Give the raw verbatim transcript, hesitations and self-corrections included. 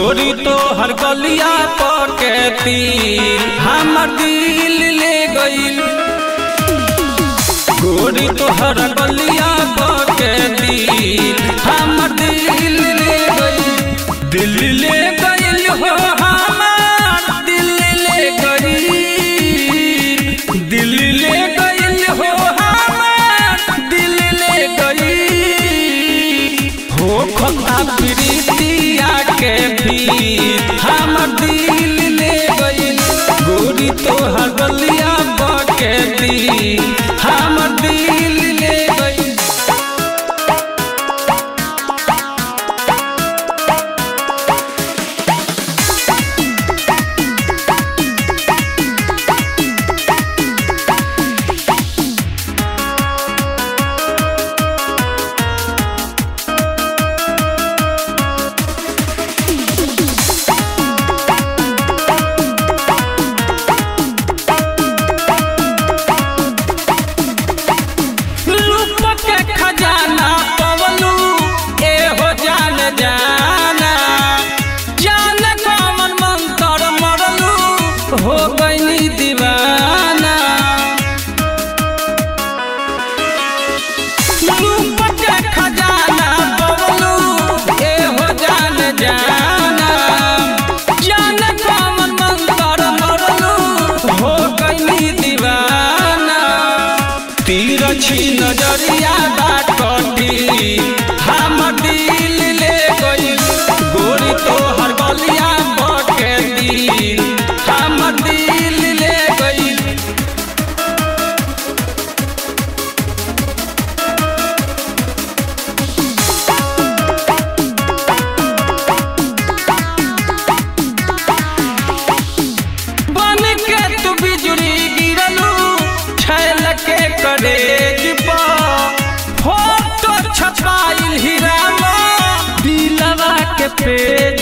गोरी तो हर गलिया पकेती हमर दिल ले गइल। गोरी तो हर गलिया पकेती हमर दिल ले गइल। दिल ले गइल हो हमार दिल ले गइल। दिल ले गइल हो हमार दिल ले गइल। हो खता प्रीतिया के भी हमर दिल ले गइल। गोरी तो हर गलिया पकेती हमर दिल ले गइल। खजाना पवलू ए हो जान जाना जान कमन मंतर मरलू हो गईनी दीवाना। रूप के खजाना पवलू ए हो जान जाना जान कमन मंतर मरलू हो गईनी दीवाना। तिरछी नजरिया हमर दिल ले गइल। गोरी तो हर गलिया पकेती हमर दिल ले गइल। बन के तू बिजुली गिरलू छैल के करेज पर छपाइल हीरा दिलवा के पेज